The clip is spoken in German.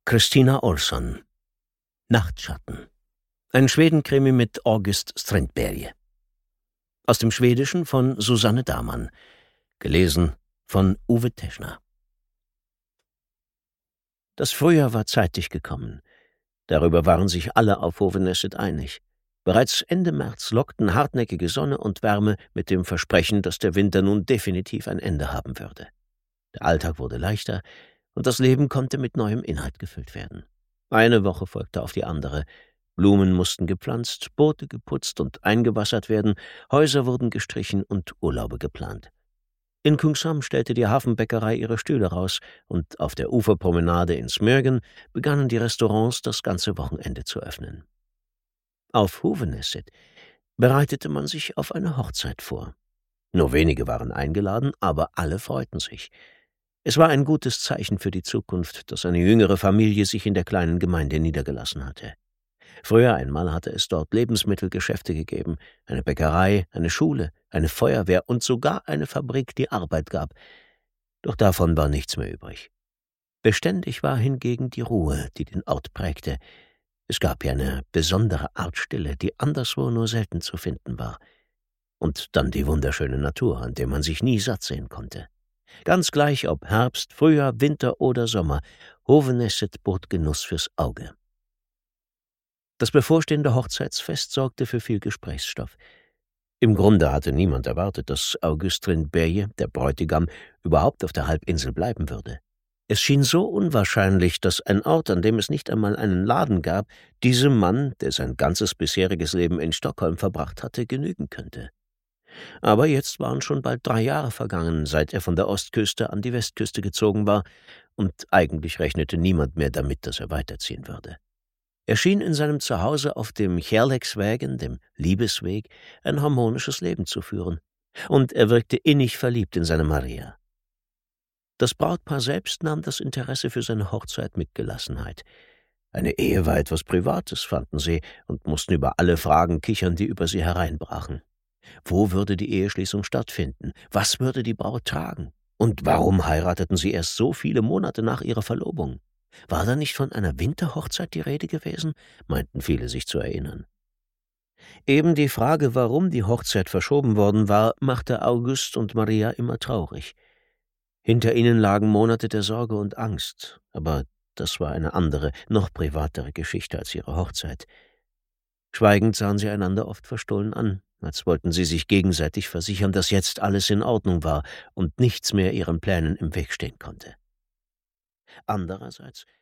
Christina Olsson. Nachtschatten. Ein Schwedenkrimi mit August Strindberg. Aus dem Schwedischen von Susanne Damann. Gelesen von Uwe Teschner. Das Frühjahr war zeitig gekommen. Darüber waren sich alle auf Hovanesset einig. Bereits Ende März lockten hartnäckige Sonne und Wärme mit dem Versprechen, dass der Winter nun definitiv ein Ende haben würde. Der Alltag wurde leichter und das Leben konnte mit neuem Inhalt gefüllt werden. Eine Woche folgte auf die andere. Blumen mussten gepflanzt, Boote geputzt und eingewassert werden, Häuser wurden gestrichen und Urlaube geplant. In Kungshamn stellte die Hafenbäckerei ihre Stühle raus und auf der Uferpromenade in Smögen begannen die Restaurants das ganze Wochenende zu öffnen. Auf Hovanesset bereitete man sich auf eine Hochzeit vor. Nur wenige waren eingeladen, aber alle freuten sich. Es war ein gutes Zeichen für die Zukunft, dass eine jüngere Familie sich in der kleinen Gemeinde niedergelassen hatte. Früher einmal hatte es dort Lebensmittelgeschäfte gegeben, eine Bäckerei, eine Schule, eine Feuerwehr und sogar eine Fabrik, die Arbeit gab. Doch davon war nichts mehr übrig. Beständig war hingegen die Ruhe, die den Ort prägte. Es gab hier eine besondere Art Stille, die anderswo nur selten zu finden war. Und dann die wunderschöne Natur, an der man sich nie satt sehen konnte. Ganz gleich ob Herbst, Frühjahr, Winter oder Sommer, Hovanesset bot Genuss fürs Auge. Das bevorstehende Hochzeitsfest sorgte für viel Gesprächsstoff. Im Grunde hatte niemand erwartet, dass August Strindberg, der Bräutigam, überhaupt auf der Halbinsel bleiben würde. Es schien so unwahrscheinlich, dass ein Ort, an dem es nicht einmal einen Laden gab, diesem Mann, der sein ganzes bisheriges Leben in Stockholm verbracht hatte, genügen könnte. Aber jetzt waren schon bald 3 Jahre vergangen, seit er von der Ostküste an die Westküste gezogen war, und eigentlich rechnete niemand mehr damit, dass er weiterziehen würde. Er schien in seinem Zuhause auf dem Kärleksvägen, dem Liebesweg, ein harmonisches Leben zu führen, und er wirkte innig verliebt in seine Maria. Das Brautpaar selbst nahm das Interesse für seine Hochzeit mit Gelassenheit. Eine Ehe war etwas Privates, fanden sie, und mussten über alle Fragen kichern, die über sie hereinbrachen. Wo würde die Eheschließung stattfinden? Was würde die Braut tragen? Und warum heirateten sie erst so viele Monate nach ihrer Verlobung? War da nicht von einer Winterhochzeit die Rede gewesen? Meinten viele sich zu erinnern. Eben die Frage, warum die Hochzeit verschoben worden war, machte August und Maria immer traurig. Hinter ihnen lagen Monate der Sorge und Angst, aber das war eine andere, noch privatere Geschichte als ihre Hochzeit. Schweigend sahen sie einander oft verstohlen an, als wollten sie sich gegenseitig versichern, dass jetzt alles in Ordnung war und nichts mehr ihren Plänen im Weg stehen konnte. Andererseits